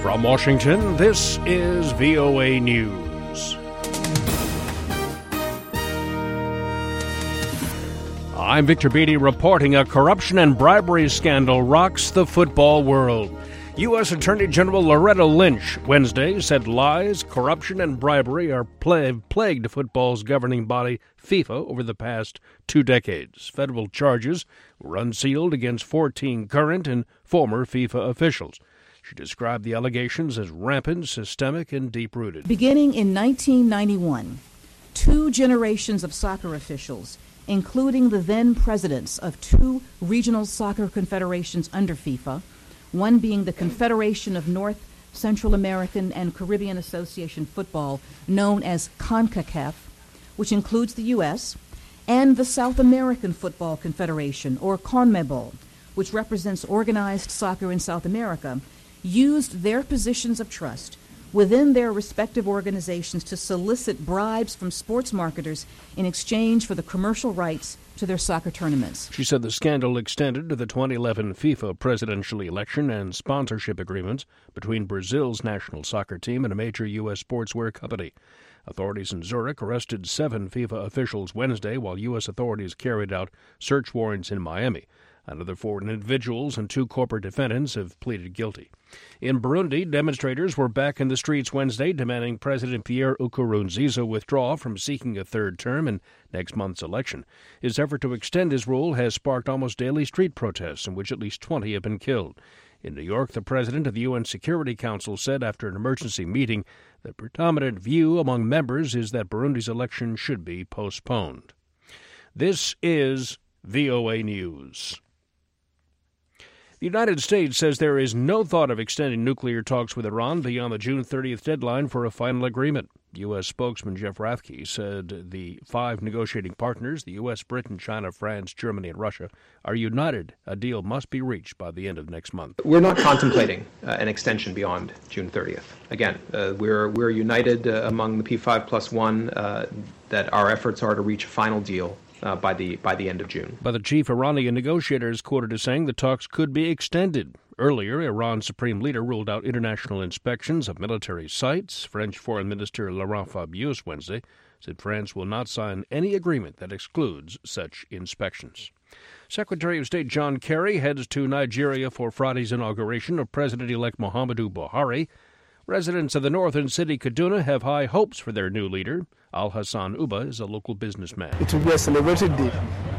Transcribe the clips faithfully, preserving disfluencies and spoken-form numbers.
From Washington, this is V O A News. I'm Victor Beatty reporting a corruption and bribery scandal rocks the football world. U S. Attorney General Loretta Lynch Wednesday said lies, corruption, and bribery are pla- plagued football's governing body, FIFA, over the past two decades. Federal charges were unsealed against fourteen current and former FIFA officials. She described the allegations as rampant, systemic, and deep-rooted. Beginning in nineteen ninety-one, two generations of soccer officials, including the then presidents of two regional soccer confederations under FIFA, one being the Confederation of North, Central American, and Caribbean Association Football, known as CONCACAF, which includes the U S, and the South American Football Confederation, or CONMEBOL, which represents organized soccer in South America, used their positions of trust within their respective organizations to solicit bribes from sports marketers in exchange for the commercial rights to their soccer tournaments. She said the scandal extended to the twenty eleven FIFA presidential election and sponsorship agreements between Brazil's national soccer team and a major U S sportswear company. Authorities in Zurich arrested seven FIFA officials Wednesday, while U S authorities carried out search warrants in Miami. Another four individuals and two corporate defendants have pleaded guilty. In Burundi, demonstrators were back in the streets Wednesday demanding President Pierre Nkurunziza withdraw from seeking a third term in next month's election. His effort to extend his rule has sparked almost daily street protests in which at least twenty have been killed. In New York, the president of the U N Security Council said after an emergency meeting the predominant view among members is that Burundi's election should be postponed. This is V O A News. The United States says there is no thought of extending nuclear talks with Iran beyond the June thirtieth deadline for a final agreement. U S. spokesman Jeff Rathke said the five negotiating partners, the U S, Britain, China, France, Germany, and Russia, are united. A deal must be reached by the end of next month. We're not contemplating uh, an extension beyond June thirtieth. Again, uh, we're we're united uh, among the P five plus one uh, that our efforts are to reach a final deal Uh, by the by the end of June. But the chief Iranian negotiators quoted as saying the talks could be extended. Earlier, Iran's supreme leader ruled out international inspections of military sites. French Foreign Minister Laurent Fabius Wednesday said France will not sign any agreement that excludes such inspections. Secretary of State John Kerry heads to Nigeria for Friday's inauguration of President-elect Muhammadu Buhari. Residents of the northern city Kaduna have high hopes for their new leader. Al-Hassan Uba is a local businessman. It will be a celebrated day.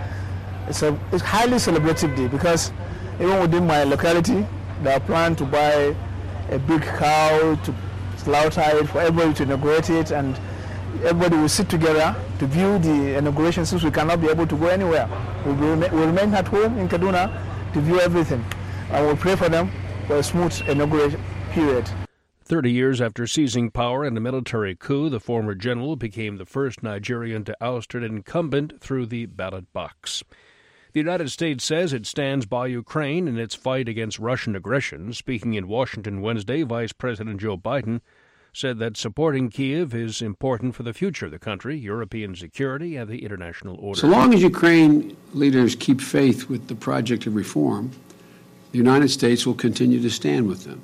It's a it's highly celebrated day because even within my locality, they are planning to buy a big cow to slaughter it for everybody to inaugurate it, and everybody will sit together to view the inauguration since we cannot be able to go anywhere. We will we'll remain at home in Kaduna to view everything, and we'll pray for them for a smooth inauguration period. Thirty years after seizing power in a military coup, the former general became the first Nigerian to oust an incumbent through the ballot box. The United States says it stands by Ukraine in its fight against Russian aggression. Speaking in Washington Wednesday, Vice President Joe Biden said that supporting Kyiv is important for the future of the country, European security, and the international order. So long as Ukraine leaders keep faith with the project of reform, the United States will continue to stand with them.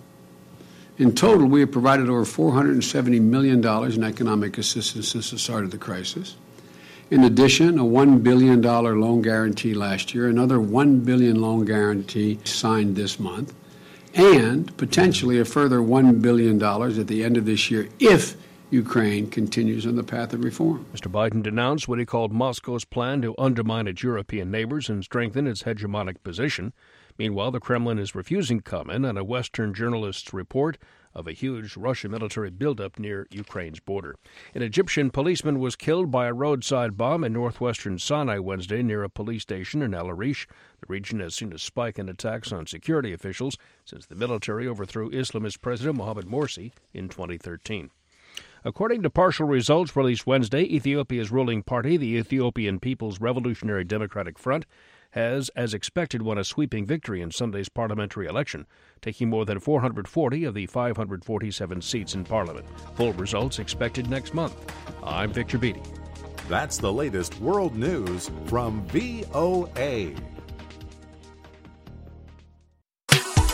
In total, we have provided over four hundred seventy million dollars in economic assistance since the start of the crisis. In addition, a one billion dollars loan guarantee last year, another one billion dollars loan guarantee signed this month, and potentially a further one billion dollars at the end of this year if Ukraine continues on the path of reform. Mister Biden denounced what he called Moscow's plan to undermine its European neighbors and strengthen its hegemonic position. Meanwhile, the Kremlin is refusing comment on a Western journalist's report of a huge Russian military buildup near Ukraine's border. An Egyptian policeman was killed by a roadside bomb in northwestern Sinai Wednesday near a police station in El Arish. The region has seen a spike in attacks on security officials since the military overthrew Islamist President Mohamed Morsi in twenty thirteen. According to partial results released Wednesday, Ethiopia's ruling party, the Ethiopian People's Revolutionary Democratic Front, has, as expected, won a sweeping victory in Sunday's parliamentary election, taking more than four hundred forty of the five hundred forty-seven seats in Parliament. Full results expected next month. I'm Victor Beatty. That's the latest world news from V O A.